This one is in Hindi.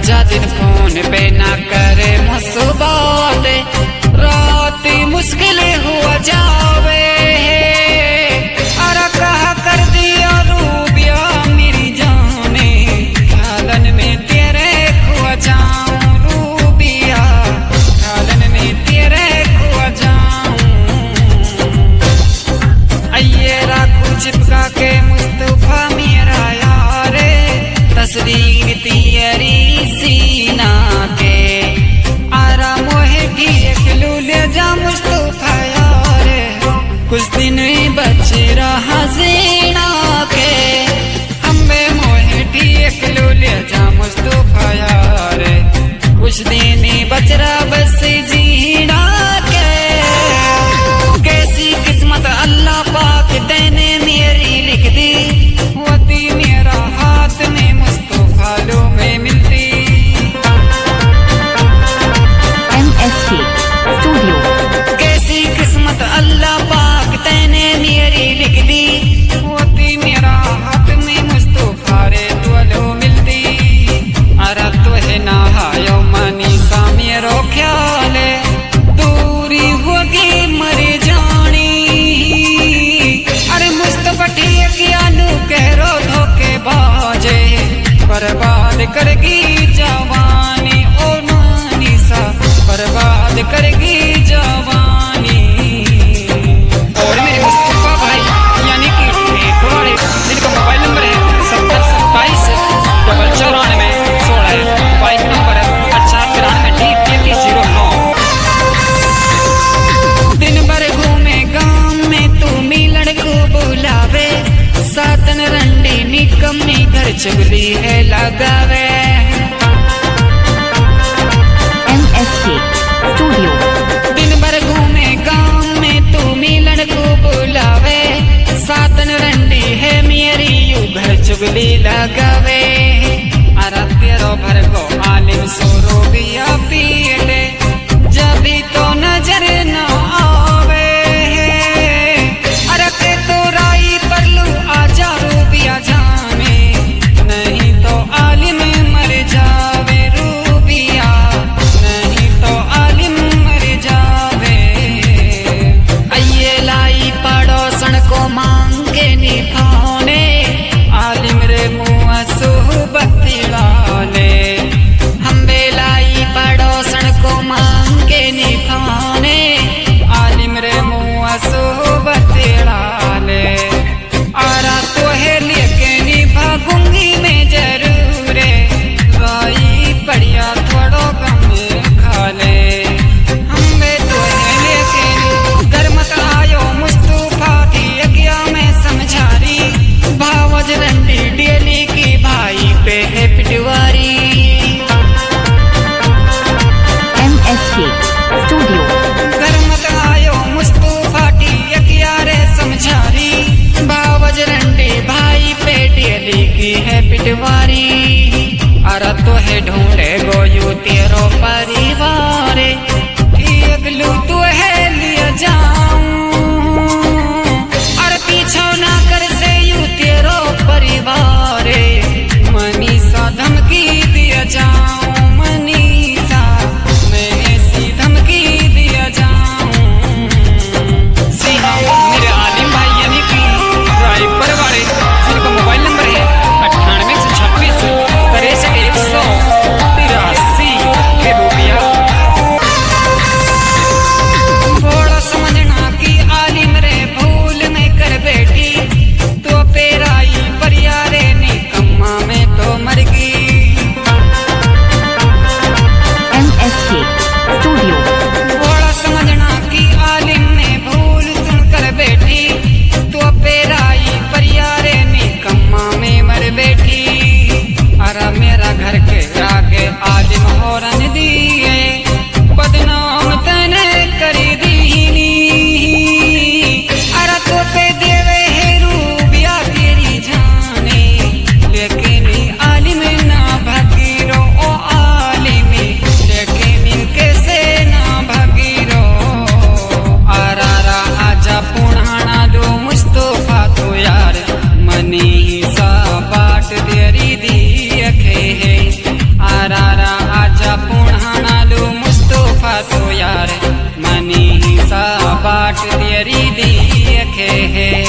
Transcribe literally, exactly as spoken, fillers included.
जा दिन फोन पे ना करे मुस्बात, रात मुश्किल हुआ जावे। अरे कहा कर दिया रूबिया मेरी जाने, ख्यालन में तेरे खुआ जाऊं रूबिया, ख्यालन में तेरे खुआ जाऊं। आइए राखू चिपका के मुस्तफा मेरा यारे, तस्वीर तेरी सीना के। आरा मोहे ठीक लूले जा मुस्तफा यारे, कुछ दिन बच रहा जीना के। हमें मोहे ठीक लूले जा मुस्तफा यारे, कुछ दिन बच रहा बस जीना के। कैसी किस्मत अल्लाह पाक तेने मेरी लिख दी, होती मेरा हाथ में मुस्तफा लो में मिलती। M S K studio. कैसी किस्मत अल्लाह पाक तेने मेरी लिख दी, होती मेरा हाथ में मुस्तफा रे तो लो मिलती। अरे तो है ना हायो मनीषा मेरो ख्याल, दूरी होगी मर जानी। अरे मुस्तफा ठीक यानू कहरो धोखे बाजे, बर्बाद करगी जवानी ओ मनीषा, बर्बाद करगी जवानी। और मेरे मुस्तफा भाई यानी कि एक वाले जिनका मोबाइल नंबर है सत्तर सत्ताईस डबल चौरानवे सोलह, बाइक नंबर है अच्छा तिरानवे डी तैतीस जीरो नौ। दिन भर घूमे गांव में तू मिलन को बुलावे, सातन रंडी निकम्मी घर चुगली है लगावे। M S K studio. दिन भर घूमे गांव में तू मिलन को बुलावे, सातन रंडी है मेरी यू घर चुगली लगावे। अरे तेरो भर को आलिम सोरो बिया पीटे, जभी तो नजर न आवे। अरे के तो राई पर लू आजा रूबिया जाने, नहीं तो आलिम मर जावे रूबिया, नहीं तो आलिम मर जावे। आइए लाई पड़ोसन को मांगे निभाने, आलिम रे मुआ सोहबत लाने। हम बेलाई पड़ोसन को है